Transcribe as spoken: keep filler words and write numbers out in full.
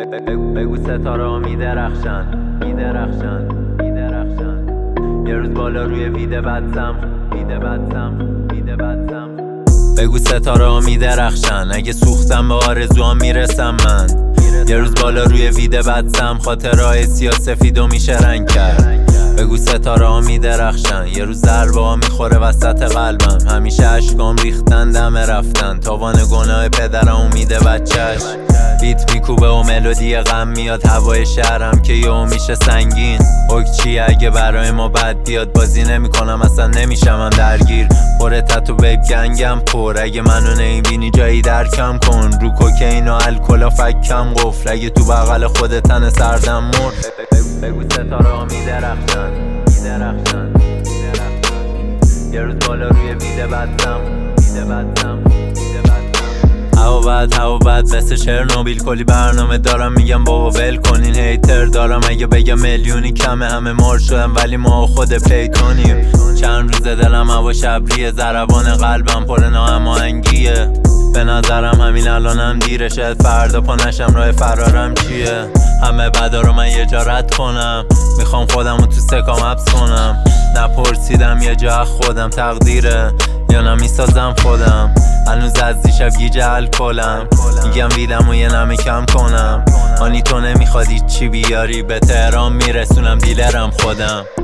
بگو ستاره ها میدرخشن میدرخشن میدرخشن یه روز بالا روی ویده بدزم ویده بدزم ویده بدزم بگو ستاره ها میدرخشن اگه سوختم به آرزوام میرسم من یه روز بالا روی ویده بدزم خاطرهای سیاسفیدو میشه رنگ کرد بگو ستاره ها میدرخشن یه روز ضربه ها میخوره وسط قلبم همیشه اشکام ریختن دمه رفتن تاوان گناه پدرم امیده بچهش بیت میکوبه و ملودی غم میاد هوای شهرم که یهو میشه سنگین اوک چیه اگه برای ما بد بیاد بازی نمیکنم اصلا نمیشم درگیر پر تتو بیب گنگم پر اگه منو نمیبینی جایی درکم کن رو کوکین و الکل و فکم قفل اگه تو بغل خود تن سردم مر بگو ستاره ها میدرخشن میدرخشن میدرخشن یه روز بالا روی ویده بدزم ویده بدزم ویده بدزم هوا بد هوا بد مثل چرنوبیل کلی برنامه دارم میگم بابا ول کنین هیتر دارم اگه بگم میلیونی کمه همه مار شدن ولی ما خود پیتونیم چند روز دلم هوا شبریه ضربان قلبم پر ناهماهنگیه به نظرم همین الانم دیره شاید فردا پا نشم راه فرارم چیه همه بدا رو من یه جا رد کنم میخوام خودم رو تو سکام حبس کنم نپرسیدم یه جا خودم تقدیره یا نمیسازم خودم هنوز از دیشب گیجه الکلم میگم ویدم و یه نمی کم کنم آنی تو نمیخوادی چی بیاری به تهران میرسونم دیلرم خودم